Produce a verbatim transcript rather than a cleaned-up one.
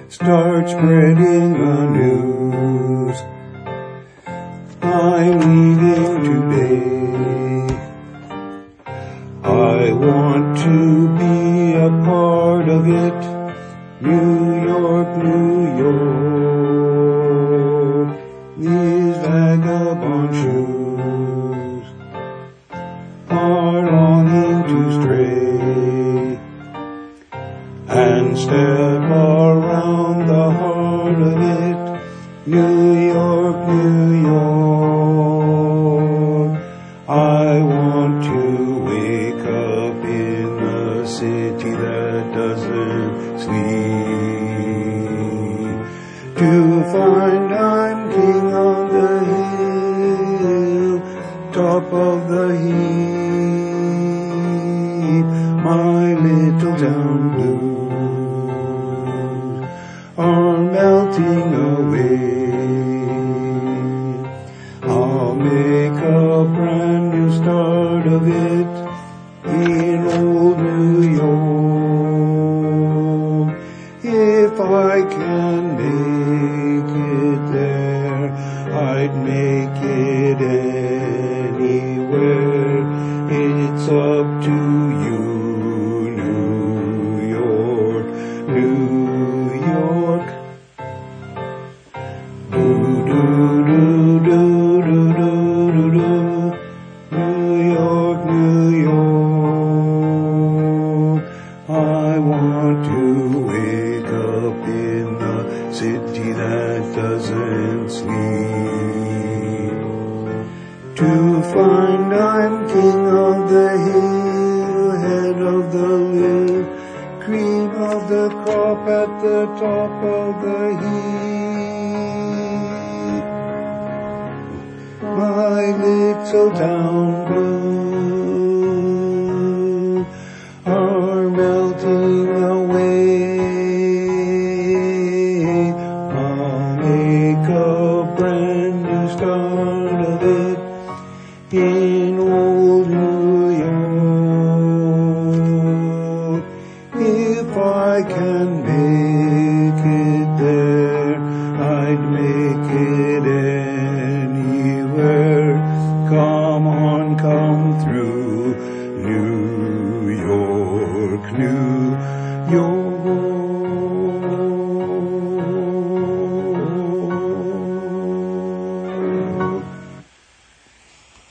start spreading the news. I'm leaving today. I want to be a part of it. New York, New York, these vagabond shoes are longing to stray and step around the heart of it. New York, New York, I want to wake up in a city that doesn't sleep, to find I'm king on the hill, top of the heap. My little town blues are melting away. I'll make a brand new start of it in old New York. If I can make it there, I'd make it anywhere. It's up to you, New York, New York. Do do do do do do do do. New York, New York, I want to wake up in the city that doesn't sleep, to find I'm king of the hill, head of the lil, cream of the crop at the top of the heap. My little town blue are melting